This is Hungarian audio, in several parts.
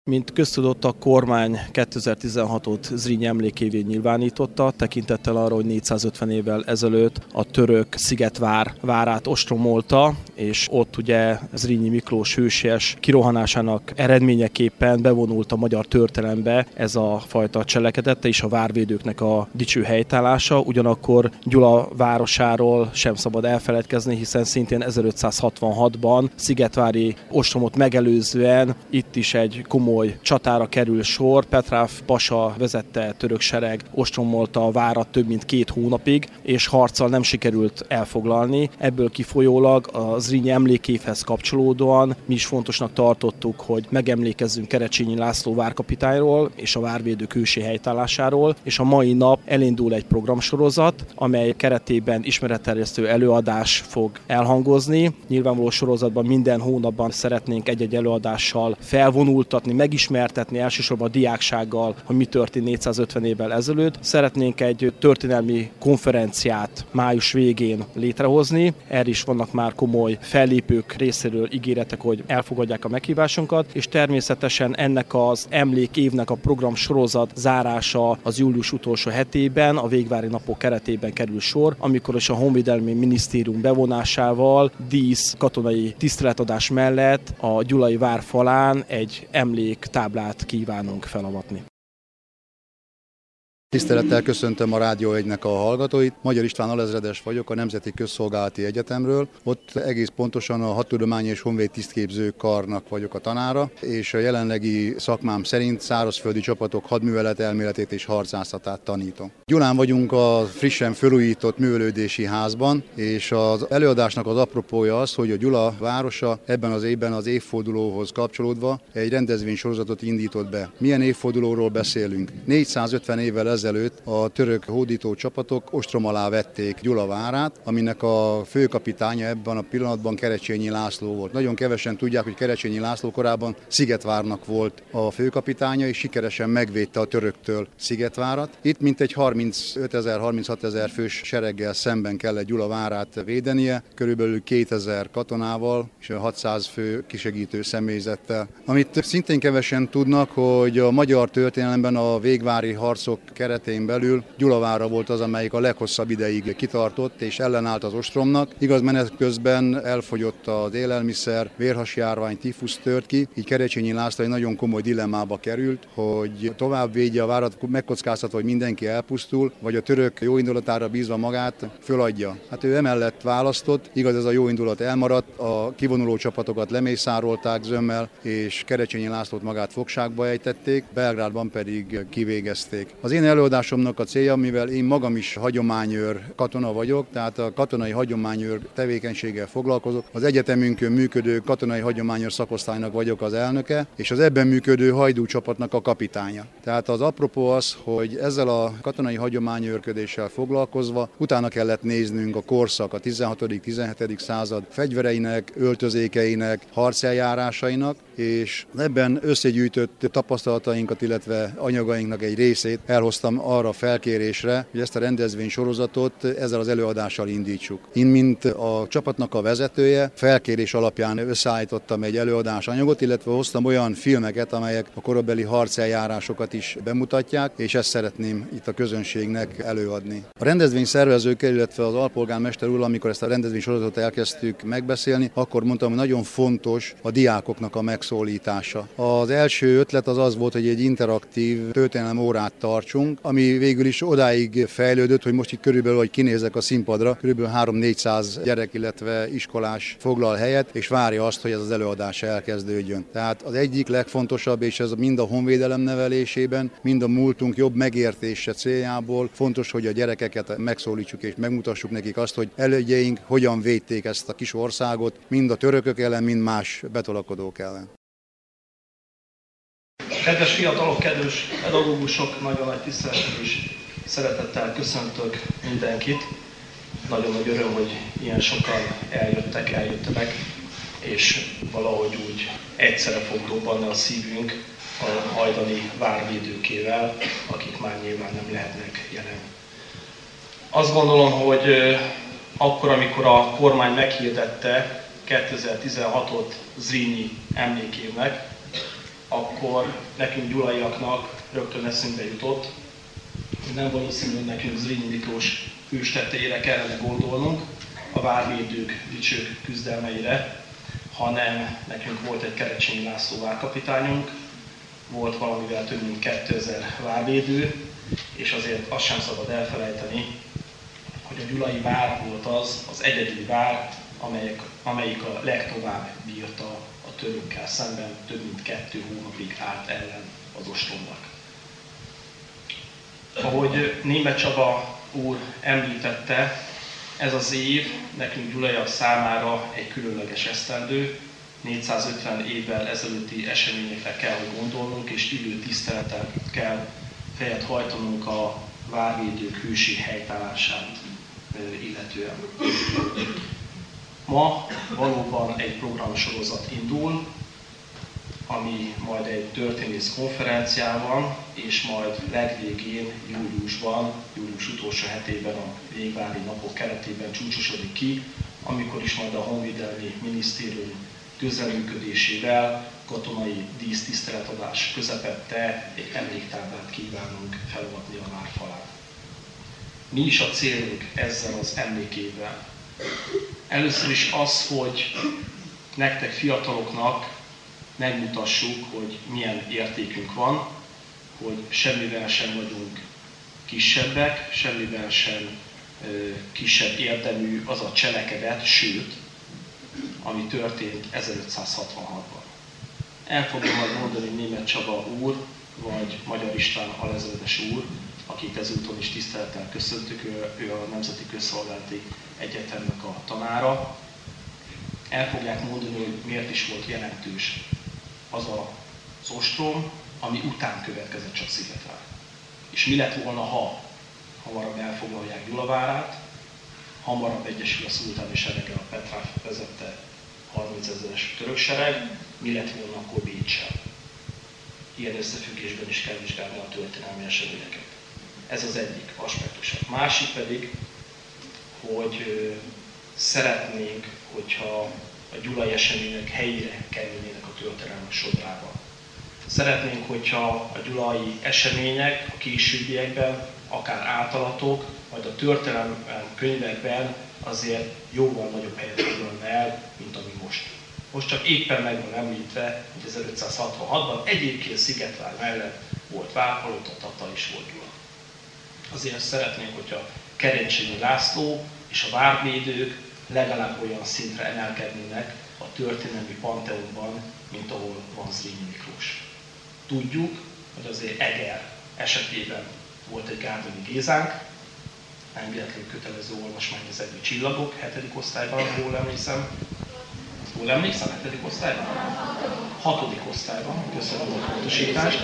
Mint köztudott, a kormány 2016-ot Zrínyi emlékévé nyilvánította, tekintettel arra, hogy 450 évvel ezelőtt a török Szigetvár várát ostromolta, és ott ugye Zrínyi Miklós hősies kirohanásának eredményeképpen bevonult a magyar történelembe ez a fajta cselekedet és a várvédőknek a dicső helytállása. Ugyanakkor Gyula városáról sem szabad elfeledkezni, hiszen szintén 1566-ban Szigetvári ostromot megelőzően itt is egy komoly csatára kerül sor. Petráf pasa vezette török sereg ostromolta a várat több mint 2 hónapig, és harccal nem sikerült elfoglalni. Ebből kifolyólag a Zrínyi emlékévhez kapcsolódóan mi is fontosnak tartottuk, hogy megemlékezzünk Kerecsényi László várkapitányról és a várvédők ősi helytállásáról, és a mai nap elindul egy programsorozat, amely keretében ismeretterjesztő előadás fog elhangozni. Nyilvánvaló sorozatban minden hónapban szeretnénk egy-egy előadással felvonultatni, megismertetni elsősorban a diáksággal, hogy mi történt 450 évvel ezelőtt. Szeretnénk egy történelmi konferenciát május végén létrehozni. Erre is vannak már komoly fellépők részéről ígéretek, hogy elfogadják a meghívásunkat, és természetesen ennek az emlékévnek a program sorozat zárása az július utolsó hetében, a Végvári Napok keretében kerül sor, amikor is a Honvédelmi Minisztérium bevonásával dísz katonai tiszteletadás mellett a Gyulai vár falán egy emléktáblát kívánunk felavatni. Tisztelettel köszöntöm a Rádió 1-nek a hallgatóit. Magyar István alezredes vagyok a Nemzeti Közszolgálati Egyetemről. Ott egész pontosan a Hadtudományi és Honvéd Tisztképző Karnak vagyok a tanára, és a jelenlegi szakmám szerint szárazföldi csapatok hadművelet elméletét és harcászatát tanítom. Gyulán vagyunk a frissen felújított művelődési házban, és az előadásnak az apropója az, hogy a Gyula városa ebben az évben az évfordulóhoz kapcsolódva egy rendezvénysorozatot indított be. Milyen évfordulóról beszélünk? 450 évvel ezelőtt a török hódító csapatok ostrom alá vették Gyula várát, aminek a főkapitánya ebben a pillanatban Kerecsényi László volt. Nagyon kevesen tudják, hogy Kerecsényi László korábban Szigetvárnak volt a főkapitánya, és sikeresen megvédte a töröktől Szigetvárat. Itt mintegy 35 000, 36 000 fős sereggel szemben kellett Gyula várát védenie, körülbelül 2000 katonával és 600 fő kisegítő személyzettel. Amit szintén kevesen tudnak, hogy a magyar történelemben a végvári harcok keretén belül Gyulavára volt az, amelyik a leghosszabb ideig kitartott és ellenállt az ostromnak. Igaz, menet közben elfogyott az élelmiszer, vérhasjárvány, tifusz tört ki, így Kerecsényi László egy nagyon komoly dilemmába került, hogy tovább védje a várat, megkockáztatva, hogy mindenki elpusztul, vagy a török jóindulatára bízva magát föladja. Hát ő emellett választott, igaz, ez a jóindulat elmaradt, a kivonuló csapatokat lemészárolták zömmel, és Kerecsényi Lászlót magát fogságba ejtették, Belgrádban pedig kivégezték. Az én előadásomnak a célja, mivel én magam is hagyományőr katona vagyok, tehát a katonai hagyományőr tevékenységgel foglalkozok. Az egyetemünkön működő katonai hagyományőr szakosztálynak vagyok az elnöke, és az ebben működő hajdú csapatnak a kapitánya. Tehát az apropó az, hogy ezzel a katonai hagyományőrködéssel foglalkozva utána kellett néznünk a korszak, a 16.-17. század fegyvereinek, öltözékeinek, harceljárásainak, és ebben összegyűjtött tapasztalatainkat, illetve anyagainknak egy részét elhoztam arra a felkérésre, hogy ezt a rendezvénysorozatot ezzel az előadással indítsuk. Én, mint a csapatnak a vezetője, felkérés alapján összeállítottam egy előadásanyagot, illetve hoztam olyan filmeket, amelyek a korabeli harceljárásokat is bemutatják, és ezt szeretném itt a közönségnek előadni. A rendezvény szervezőkkel, illetve az alpolgármester úr, amikor ezt a rendezvénysorozatot elkezdtük megbeszélni, akkor mondtam, hogy nagyon fontos a diákoknak a megszólítása. Az első ötlet az volt, hogy egy interaktív történelem órát tartsunk, ami végül is odáig fejlődött, hogy most itt körülbelül, hogy kinézek a színpadra, körülbelül 300-400 gyerek, illetve iskolás foglal helyet, és várja azt, hogy ez az előadás elkezdődjön. Tehát az egyik legfontosabb, és ez mind a honvédelem nevelésében, mind a múltunk jobb megértése céljából fontos, hogy a gyerekeket megszólítsuk és megmutassuk nekik azt, hogy elődjeink hogyan védték ezt a kis országot, mind a törökök ellen, mind más betolakodók ellen. Kedves fiatalok, kedves pedagógusok, nagyon nagy tisztelettel és szeretettel köszöntök mindenkit. Nagyon nagy öröm, hogy ilyen sokan eljöttek, és valahogy úgy egyszerre fog robbanni a szívünk a hajdani várvédőkével, akik már nyilván nem lehetnek jelen. Azt gondolom, hogy akkor, amikor a kormány meghirdette 2016-ot Zrínyi emlékévnek, akkor nekünk gyulaiaknak rögtön eszünkbe jutott, hogy nem valószínű, hogy nekünk Zrínyi Miklós hőstetteire kellene gondolnunk, a várvédők, dicsők küzdelmeire, hanem nekünk volt egy Kerecsényi László várkapitányunk, volt valamivel több mint 2000 várvédő, és azért azt sem szabad elfelejteni, hogy a gyulai vár volt az egyedüli vár, amelyik a legtovább bírta a törökkel szemben, több mint 2 hónapig állt ellen az ostromnak. Ahogy Németh Csaba úr említette, ez az év nekünk gyulaiak számára egy különleges esztendő, 450 évvel ezelőtti eseményekre kell, hogy gondolnunk, és ülő tisztelettel kell fejet hajtanunk a várvédők hősi helytállását illetően. Ma valóban egy programsorozat indul, ami majd egy történész konferenciában, és majd legvégén, július utolsó hetében a Végvári napok keretében csúcsosodik ki, amikor is majd a Honvédelmi Minisztérium közreműködésével katonai dísztiszteletadás közepette egy emléktáblát kívánunk felavatni a vár falán. Mi is a célunk ezzel az emlékével? Először is az, hogy nektek fiataloknak megmutassuk, hogy milyen értékünk van, hogy semmivel sem vagyunk kisebbek, semmivel sem kisebb érdemű az a cselekedet, sőt, ami történt 1566-ban. El fogja majd mondani Németh Csaba úr, vagy Magyar István alezredes úr, akit ezúton is tisztelettel köszöntük, ő a Nemzeti Közszolgálati Egyetemnek a tanára. El fogják mondani, hogy miért is volt jelentős az az ostrom, ami után következett csak Szigetvár. És mi lett volna, ha hamarabb elfoglalják Gyulavárát, hamarabb egyesül a szultáni serege, a Petrák vezette 30 000-es török sereg, mi lett volna akkor Béccsel. Ilyen összefüggésben is kell vizsgálni a történelmi eseményeket. Ez az egyik aspektus. A másik pedig, hogy szeretnénk, hogyha a gyulai események helyére kerülnének a történelmi sodrában. Szeretnénk, hogyha a gyulai események a későbbiekben, akár átalatok, majd a történelmi könyvekben azért jóval nagyobb helyet foglalna el, mint ami most. Most csak éppen meg van említve, hogy 1566-ban egyébként Szigetvár mellett volt Várpalota, Tata és volt Gyula. Azért szeretnénk, hogyha Kerecsényi László és a várvédők legalább olyan szintre emelkednének a történelmi panteonban, mint ahol van Zrínyi Miklós. Tudjuk, hogy azért Eger esetében volt egy Gárdonyi Gézánk, nem véletlenül kötelező olvasmány az Egri Csillagok, 7. osztályban, jól emlékszem. Jól emlékszem, 7. osztályban? 6. osztályban, köszönöm a pontosítást.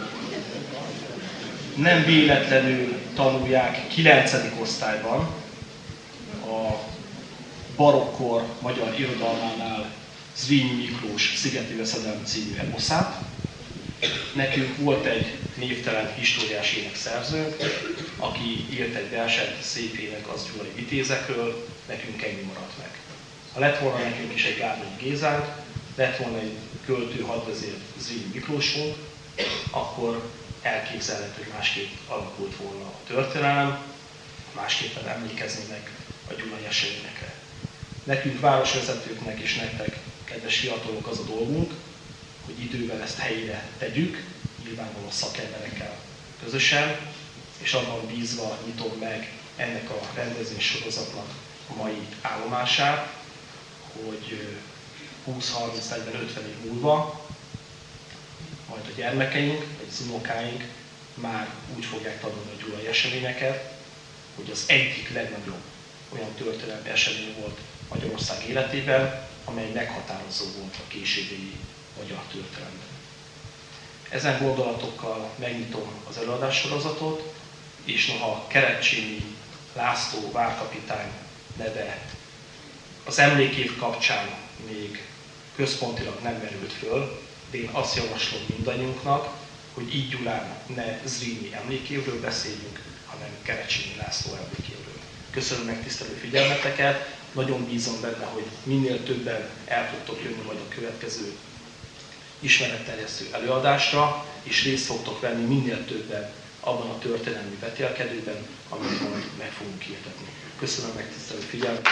Nem véletlenül tanulják 9. osztályban a barokkor magyar irodalmánál Zrínyi Miklós Szigeti Veszedelem című eposzát. Nekünk volt egy névtelen históriás énekszerző, aki írt egy verset szép ének az gyulai vitézekről, nekünk ennyi maradt meg. Ha lett volna nekünk is egy Gárdonyi Gézánk, lett volna egy költő hadvezér Zrínyi Miklósunk, akkor elképzelhető, hogy másképp alakult volna a történelem, másképpen emlékeznének a gyulai eseményekre. Nekünk városvezetőknek és nektek, kedves fiatalok, az a dolgunk, hogy idővel ezt helyére tegyük, nyilvánvalóan szakemberekkel közösen, és abban bízva nyitom meg ennek a rendezvény sorozatnak a mai állomását, hogy 20-30-40-50 év múlva majd a gyermekeink, vagy az unokáink már úgy fogják tanulni a gyulai eseményeket, hogy az egyik legnagyobb olyan történelmi esemény volt Magyarország életében, amely meghatározó volt a későbbi magyar történelemben. Ezen gondolatokkal megnyitom az előadássorozatot, és noha Kerecsényi László várkapitány neve az emlékév kapcsán még központilag nem merült föl, de én azt javaslom mindannyiunknak, hogy így Gyulán ne Zrínyi emlékévről beszéljünk, hanem Kerecsényi László emlékévről. Köszönöm megtisztelő figyelmeteket, nagyon bízom benne, hogy minél többen el tudtok jönni majd a következő ismeretterjesztő előadásra, és részt fogtok venni minél többen abban a történelmi vetélkedőben, amit majd meg fogunk hirdetni. Köszönöm a megtisztelő figyelmet!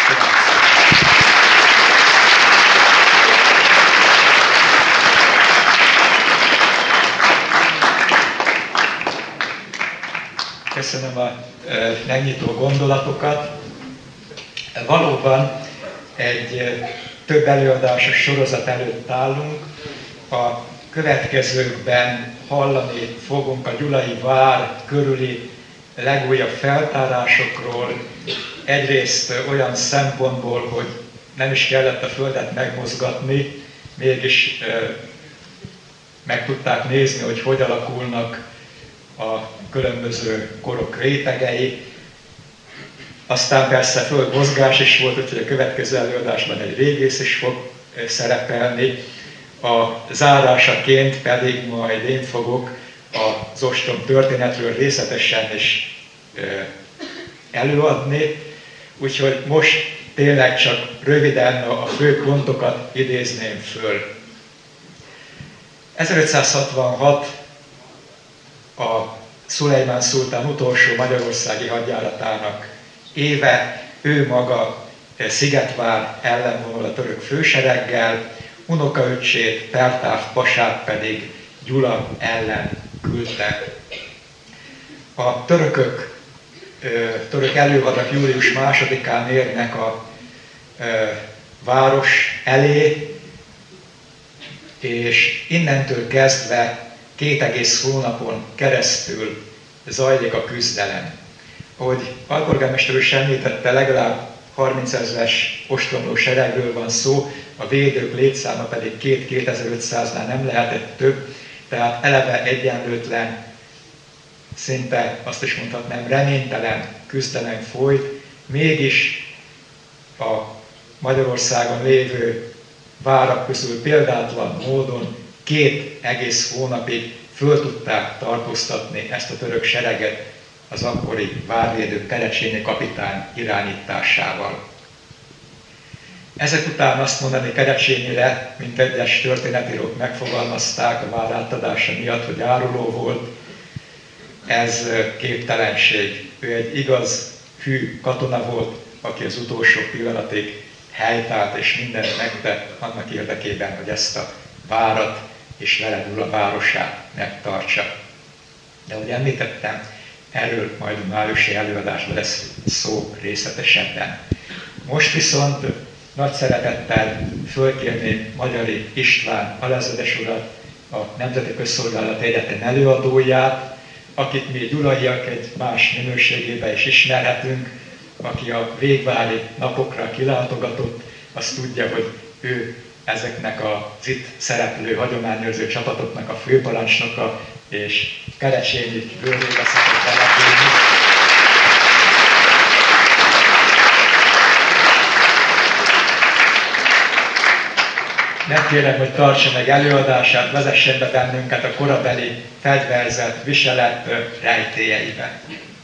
Köszönöm a megnyitó gondolatokat. Valóban egy több előadásos sorozat előtt állunk. A következőkben hallani fogunk a Gyulai vár körüli legújabb feltárásokról. Egyrészt olyan szempontból, hogy nem is kellett a földet megmozgatni, mégis meg tudták nézni, hogy hogy alakulnak a különböző korok rétegei. Aztán persze földmozgás is volt, úgyhogy a következő előadásban egy régész is fog szerepelni. A zárásaként pedig majd én fogok az ostrom történetről részletesen is előadni. Úgyhogy most tényleg csak röviden a fő pontokat idézném föl. 1566 a Szulejmán szultán utolsó magyarországi hadjáratának éve, ő maga Szigetvár ellen vonul a török fősereggel, unokaöccsét, Pertáv pasát pedig Gyula ellen küldte. A török előhadak július 2-án érnek a város elé, és innentől kezdve 2 hónapon keresztül zajlik a küzdelem. Ahogy alpolgármester is említette, legalább 30 000-es ostromló seregről van szó, a védők létszáma pedig 2500-nál nem lehetett több, tehát eleve egyenlőtlen, szinte azt is mondhatnám reménytelen küzdelem folyt, mégis a Magyarországon lévő várak közül példátlan módon 2 hónapig föl tudták tartóztatni ezt a török sereget az akkori várvédő Kerecsényi kapitány irányításával. Ezek után azt mondani Kerecsényire, mint egyes történetírók megfogalmazták a vár átadása miatt, hogy áruló volt, ez képtelenség. Ő egy igaz, hű katona volt, aki az utolsó pillanatig helytált és mindent megtett annak érdekében, hogy ezt a várat és vele Gyula városát megtartsa. De ahogy említettem, erről majd a májusi előadásban lesz szó részletesebben. Most viszont nagy szeretettel fölkérném Magyari István alezredes urat, a Nemzeti Közszolgálati Egyetem előadóját, akit mi gyulaiak egy más minőségében is ismerhetünk, aki a végvári napokra kilátogatott, azt tudja, hogy ő ezeknek az itt szereplő hagyományőrző csapatoknak a főparancsnoka, és Kerecsényi bőrébe szokott települni. Megkérem, hogy tartsa meg előadását, vezessen be bennünket a korabeli fegyverzet, viselet rejtélyeibe.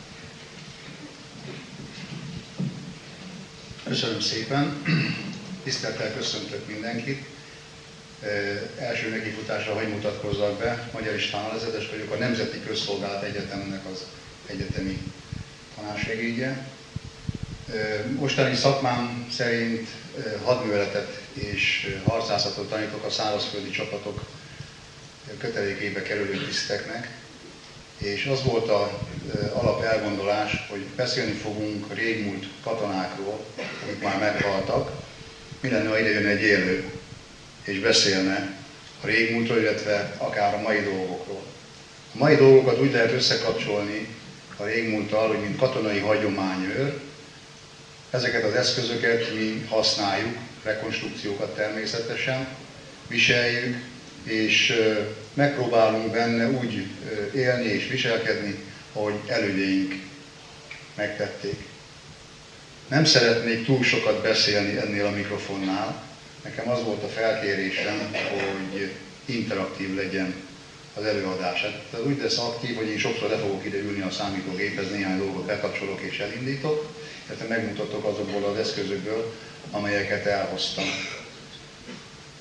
Köszönöm szépen! Tisztelettel köszöntök mindenkit! Első nekifutásra hogy mutatkozzak be, Magyar István alezredes vagyok, a Nemzeti Közszolgálati Egyetemnek az egyetemi tanársegédje. Mostani szakmám szerint hadműveletet és harcászatot tanítok a szárazföldi csapatok kötelékébe kerülő tiszteknek, és az volt az alap elgondolás, hogy beszélni fogunk a régmúlt katonákról, akik már meghaltak. Mi lenne, ha ide jön egy élő, és beszélne a régmúltról, illetve akár a mai dolgokról. A mai dolgokat úgy lehet összekapcsolni a régmúlttal, hogy mint katonai hagyományőr, ezeket az eszközöket mi használjuk, rekonstrukciókat természetesen, viseljük, és megpróbálunk benne úgy élni és viselkedni, ahogy elődjeink megtették. Nem szeretnék túl sokat beszélni ennél a mikrofonnál. Nekem az volt a felkérésem, hogy interaktív legyen az előadás. Hát úgy lesz aktív, hogy én sokszor le fogok ide ülni a számítógéphez, néhány dolgot bekapcsolok és elindítok, tehát megmutatok azokból az eszközökből, amelyeket elhoztam.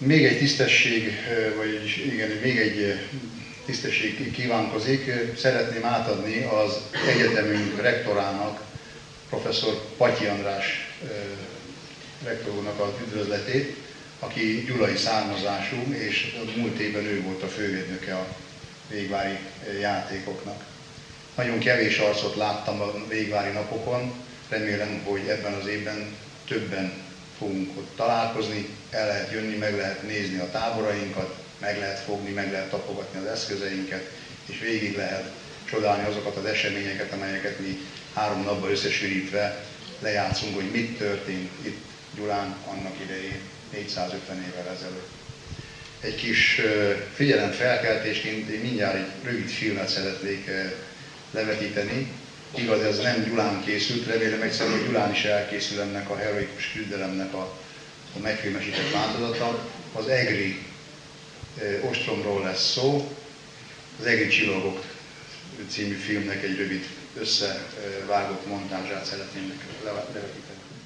Még egy tisztesség, vagyis igen, még egy tisztesség kívánkozik. Szeretném átadni az egyetemünk rektorának, professzor Patyi András rektor úrnak az üdvözletét, aki gyulai származású, és a múlt évben ő volt a fővédnöke a végvári játékoknak. Nagyon kevés arcot láttam a végvári napokon, remélem, hogy ebben az évben többen fogunk ott találkozni, el lehet jönni, meg lehet nézni a táborainkat, meg lehet fogni, meg lehet tapogatni az eszközeinket, és végig lehet csodálni azokat az eseményeket, amelyeket mi 3 napban összesűrítve lejátszunk, hogy mit történt itt Gyulán annak idején, 450 évvel ezelőtt. Egy kis figyelemfelkeltésként én mindjárt egy rövid filmet szeretnék levetíteni. Igaz, ez nem Gyulán készült, remélem egyszerűen, hogy Gyulán is elkészül ennek a heroikus küzdelemnek a megfilmesített változata. Az egri ostromról lesz szó, az Egri csillagok című filmnek egy rövid összevágott montázsát szeretném levetíteni.